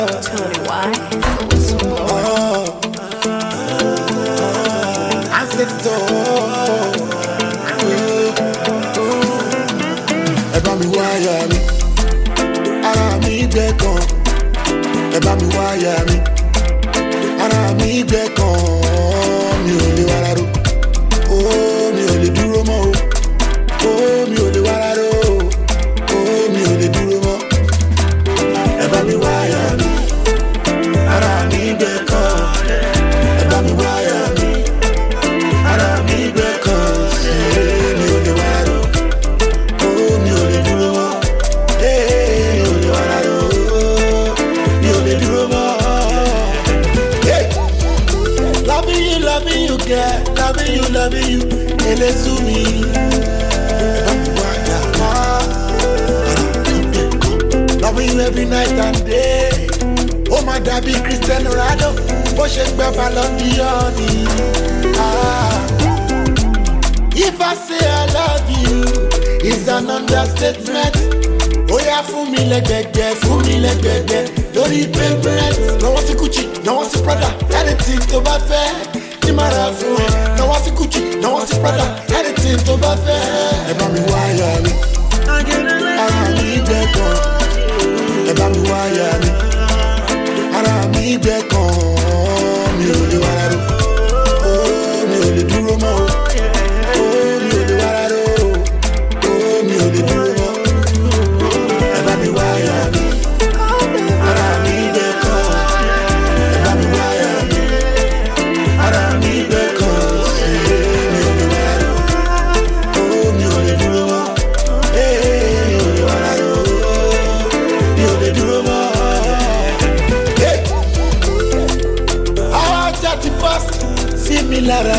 Tony, why? So Ancestor. Ẹ bá mi wá aya mi, ara mi gbẹ kan. Ẹ bá mi wá aya mi, ara mi gbẹ kan. Mi ò lè wá rárá o, mi ò lè dúró mọ́ o, mi ò lè wá rárá o, mi ò lè dúró mọ́. Ẹ bá mi wá aya mi, ara mi gbẹ kan. Ẹ bá mi wá aya mi, ara mi gbẹ kan. Mi ò lè wá rárá o, mi ò lè dúró mọ́. Mi ò lè wá rárá o, mi ò lè dúró mọ́. Loving you, girl, loving you, elesu mi. Loving you every night and day. Oh my daddy, Cristiano Ronaldo, bó ṣe gbé Ballon d'Or ni. If I say I love you, it's an understatement. Oya fún mi lẹ́gbẹ̀gbẹ̀, lórí pavement. Lọ́wọ́ sí Gucci, lọ́wọ́ sí Prada, anything tó bá fẹ́, ní máa ra fún ẹ. Lọ́wọ́ sí Gucci, lọ́wọ́ sí Prada, anything tó bá fẹ́. Ẹ bá mi wá aya mi, ara mi gbẹ kan. Ẹ bá mi wá aya mi, ara mi gbẹ kan. Mi ò lè wá rárá o, mi ò lè dúró mọ́ o, mi ò lè wá rárá o, mi ò lè dúró mọ́. Ẹ bá mi wá aya mi, ara mi gbẹ kan. Ẹ bá mi wá aya mi, ara mi gbẹ kan. Mi ò lè wá rárá o, mi ò lè dúró mọ́. Mi ò lè wá rárá o, mi ò lè dúró mọ́. Àwọn ọjà ti pass sí mi lára.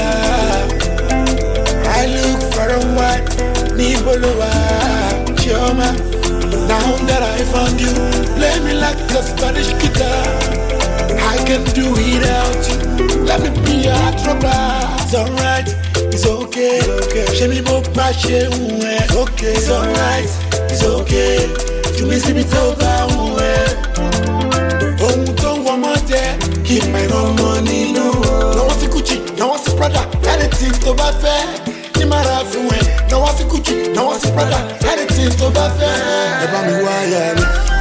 I look for a white níbo ló wà, Chioma. Now that I found you, play me like a Spanish guitar. I can do without you. Let me be your trouble. It's alright, it's okay. Ṣé mi mo bá ṣe ń wẹ̀? Okay, it's alright, it's okay. You may see me tó bá ń wẹ̀. Ohun tó ń wọ́n mọ́ jẹ́ kí n máa rán mọ́ nínú. Lọ́wọ́ sí Gucci, lọ́wọ́ sí Prada, anything tó bá fẹ́, ní máa ra fún ẹ. Lọ́wọ́ sí Gucci, lọ́wọ́ sí Prada, anything tó bá fẹ́. Ẹ bá mi wá aya mi.